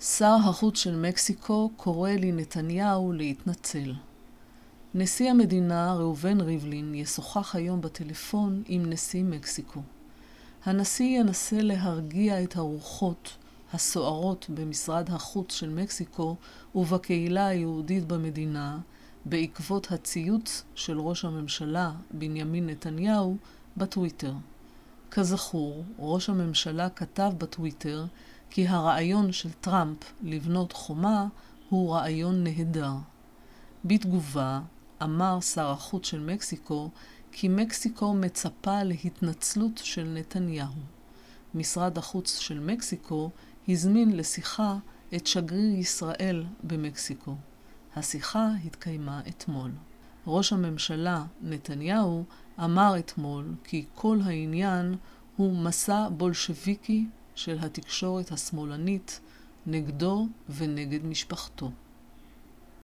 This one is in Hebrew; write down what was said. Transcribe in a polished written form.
שר החוץ של מקסיקו קורא לנתניהו להתנצל. נשיא המדינה ראובן ריבלין ישוחח היום בטלפון עם נשיא מקסיקו. הנשיא ינסה להרגיע את הרוחות הסוערות במשרד החוץ של מקסיקו ובקהילה היהודית במדינה בעקבות הציוץ של ראש הממשלה בנימין נתניהו בטוויטר. כזכור, ראש הממשלה כתב בטוויטר כי הרעיון של טראמפ לבנות חומה הוא רעיון נהדר. בתגובה, אמר שר החוץ של מקסיקו כי מקסיקו מצפה להתנצלות של נתניהו. משרד החוץ של מקסיקו הזמין לשיחה את שגריר ישראל במקסיקו. השיחה התקיימה אתמול. ראש הממשלה נתניהו אמר אתמול כי כל העניין הוא מסע בולשביקי של התקשורת השמאלנית נגדו ונגד משפחתו.